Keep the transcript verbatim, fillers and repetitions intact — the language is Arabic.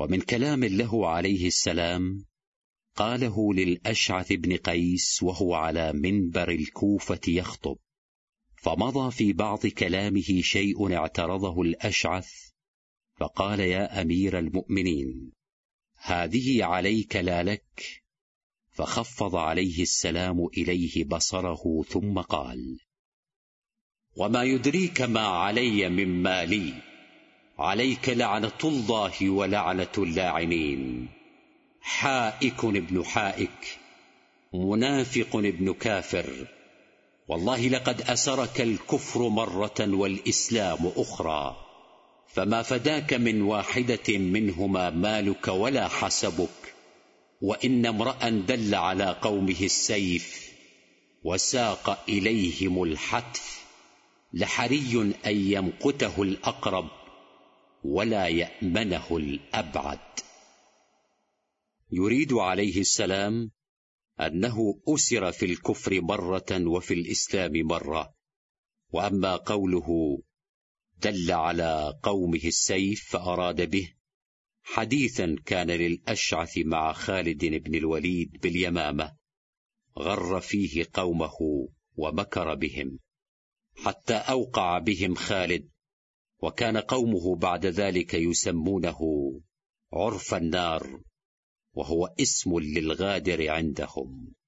ومن كلام له عليه السلام قاله للأشعث بن قيس وهو على منبر الكوفة يخطب، فمضى في بعض كلامه شيء اعترضه الأشعث، فقال: يا أمير المؤمنين، هذه عليك لا لك. فخفض عليه السلام إليه بصره ثم قال: وما يدريك ما علي مما لي، عليك لعنة الله ولعنة اللاعنين، حائك ابن حائك، منافق ابن كافر، والله لقد أسرك الكفر مرة والإسلام أخرى، فما فداك من واحدة منهما مالك ولا حسبك، وإن امرأ دل على قومه السيف وساق إليهم الحتف لحري أن يمقته الأقرب ولا يأمنه الأبعد. يريد عليه السلام أنه أسر في الكفر مرة وفي الإسلام مرة. وأما قوله دل على قومه السيف فأراد به حديثا كان للأشعث مع خالد بن الوليد باليمامة، غر فيه قومه ومكر بهم حتى أوقع بهم خالد، وكان قومه بعد ذلك يسمونه عرف النار، وهو اسم للغادر عندهم.